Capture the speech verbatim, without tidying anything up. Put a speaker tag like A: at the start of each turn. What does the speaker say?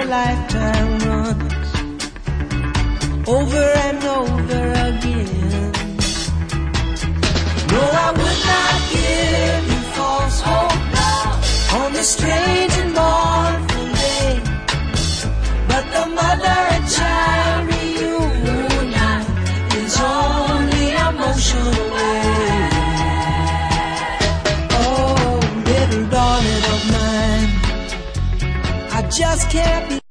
A: lifetime runs over and over again. No, I would not give you false hope on this strange and mournful day, but the mother and child reunion is only a motion away. Oh, little darling of mine, I just can't be